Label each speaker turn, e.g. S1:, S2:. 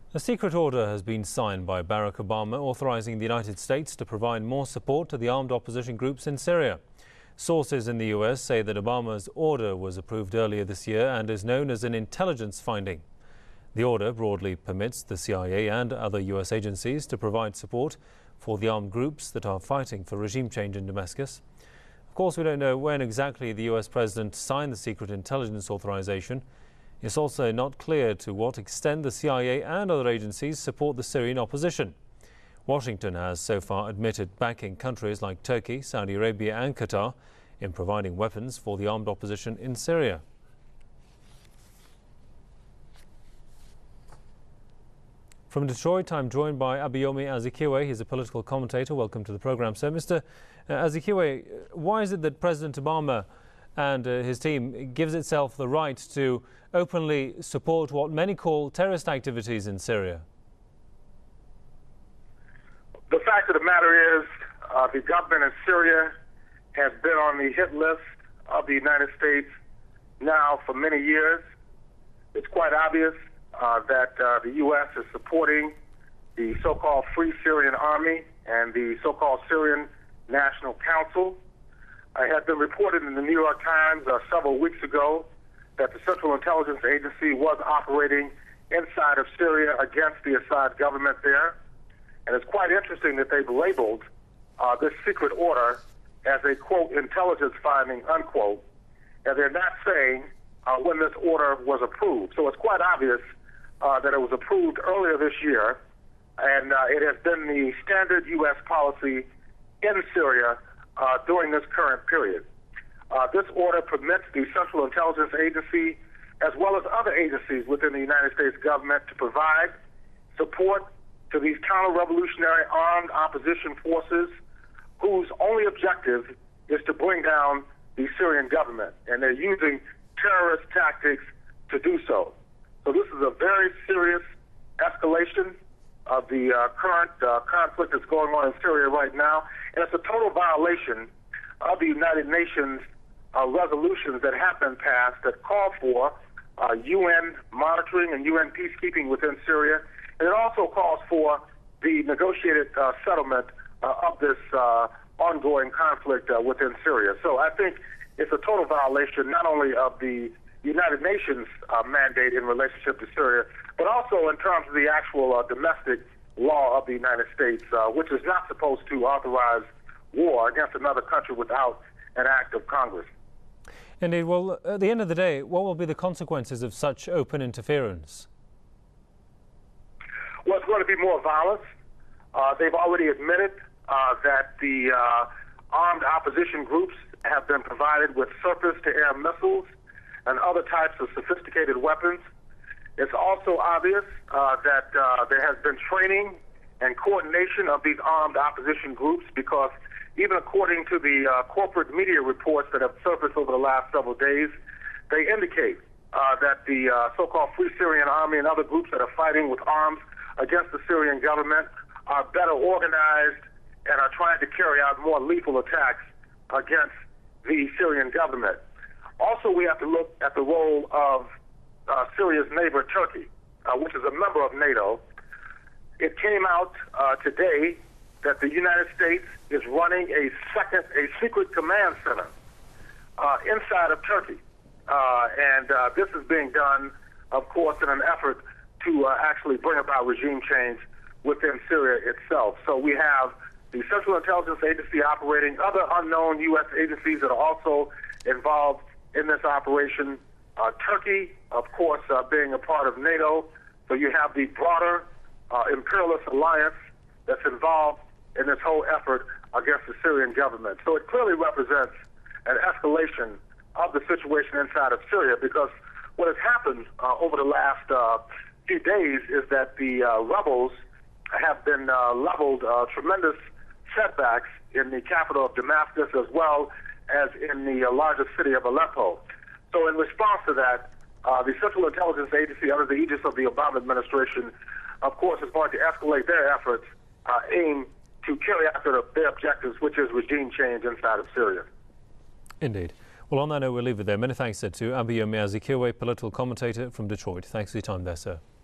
S1: A secret order has been signed by Barack Obama authorizing the United States to provide more support to the armed opposition groups in Syria. Sources in the US say that Obama's order was approved earlier this year and is known as an intelligence finding. The order broadly permits the CIA and other US agencies to provide support for the armed groups that are fighting for regime change in Damascus. Of course, we don't know when exactly the US president signed the secret intelligence authorization. It's also not clear to what extent the CIA and other agencies support the Syrian opposition. Washington has so far admitted backing countries like Turkey, Saudi Arabia and Qatar in providing weapons for the armed opposition in Syria. From Detroit, I'm joined by Abayomi Azikiwe. He's a political commentator. Welcome to the program, sir. Mr. Azikiwe, why is it that President Obama and his team gives itself the right to openly support what many call terrorist activities in Syria?
S2: The fact of the matter is the government in Syria has been on the hit list of the United States now for many years. It's quite obvious that the U.S. is supporting the so-called Free Syrian Army and the so-called Syrian National Council. It had been reported in the New York Times several weeks ago that the Central Intelligence Agency was operating inside of Syria against the Assad government there. And it's quite interesting that they've labeled this secret order as a, quote, intelligence finding, unquote, and they're not saying when this order was approved. So it's quite obvious that it was approved earlier this year, and it has been the standard U.S. policy in Syria during this current period. This order permits the Central Intelligence Agency, as well as other agencies within the United States government, to provide support to these counter-revolutionary armed opposition forces whose only objective is to bring down the Syrian government, and they're using terrorist tactics to do so. So this is a very serious escalation of the current conflict that's going on in Syria right now, and it's a total violation of the United Nations resolutions that have been passed that call for UN monitoring and UN peacekeeping within Syria, and it also calls for the negotiated settlement of this ongoing conflict within Syria. So I think it's a total violation not only of the United Nations mandate in relationship to Syria, but also in terms of the actual domestic law of the United States, which is not supposed to authorize war against another country without an act of Congress.
S1: Indeed. Well, at the end of the day, what will be the consequences of such open interference?
S2: Well, it's going to be more violence. They've already admitted that the armed opposition groups have been provided with surface-to-air missiles and other types of sophisticated weapons. It's also obvious that there has been training and coordination of these armed opposition groups, because even according to the corporate media reports that have surfaced over the last several days, they indicate that the so-called Free Syrian Army and other groups that are fighting with arms against the Syrian government are better organized and are trying to carry out more lethal attacks against the Syrian government. Also, we have to look at the role of Syria's neighbor, Turkey, which is a member of NATO. It came out today that the United States is running a secret command center inside of Turkey. And this is being done, of course, in an effort to actually bring about regime change within Syria itself. So we have the Central Intelligence Agency operating, other unknown U.S. agencies that are also involved in this operation. Turkey, of course, being a part of NATO. So you have the broader imperialist alliance that's involved in this whole effort against the Syrian government. So it clearly represents an escalation of the situation inside of Syria, because what has happened over the last few days is that the rebels have been leveled tremendous setbacks in the capital of Damascus, as well as in the largest city of Aleppo. So in response to that, the Central Intelligence Agency, under the aegis of the Obama administration, of course, is going to escalate their efforts aimed to carry out their objectives, which is regime change inside of Syria.
S1: Indeed. Well, on that note, we'll leave it there. Many thanks to Abayomi Azikiwe, political commentator from Detroit. Thanks for your time there, sir.